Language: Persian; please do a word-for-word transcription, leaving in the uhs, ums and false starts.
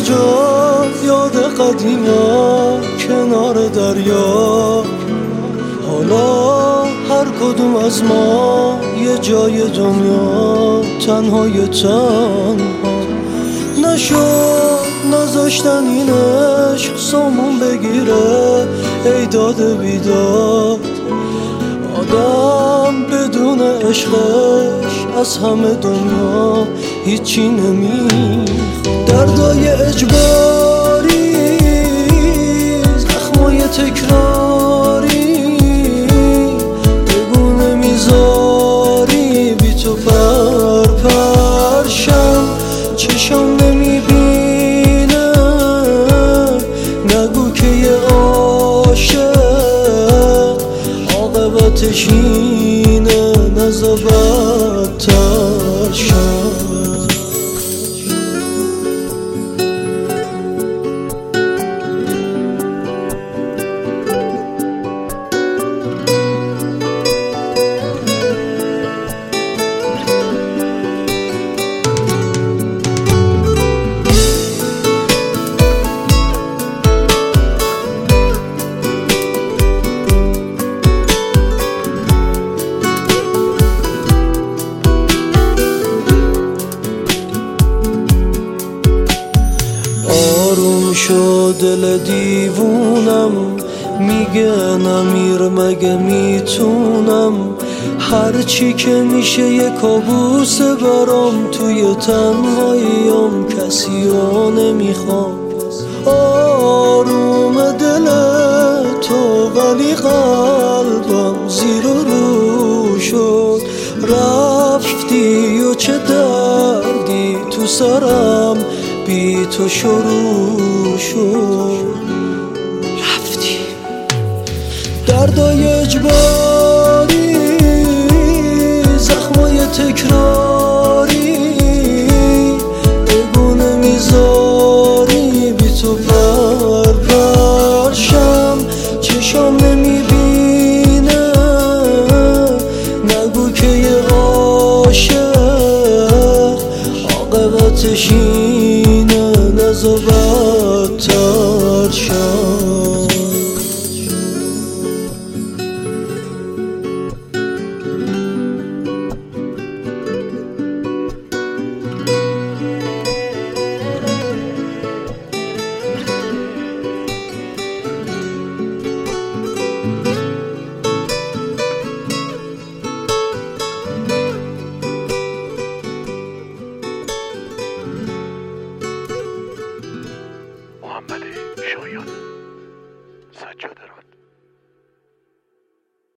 کجا یاد قدیما کنار دریا، حالا هر کدوم از ما یه جای دنیا تنهای تنها. نشد نذاشتن این عشق سامون بگیره ای داد بیداد، آدم بدون عشقش از همه دنیا هیچی نمیخواد. دردای اجباری، زخمای تکراری، بگو نمیذاری بی تو پر پرشم، چشم نمیبینه نگو که یه عاشق عاقبتش اینه نزا بدتر شد. شو دل دیوونم میگه نمیر مگه میتونم، هرچی که میشه یه کابوسه برام توی تنهاییم، کسی رو نمیخوام. آروم دل تو ولی قلبم زیر و رو شد، رفتی و چه دردی تو سرم بی تو شروع شد. رفتی دردای اجباری، زخمای تکراری، بگو نمیذاری بی تو پر پرشم، چشم نمیبینه نگو که یه عاشق عاقبتش اینه نزا بدتر شد. محمد شایان.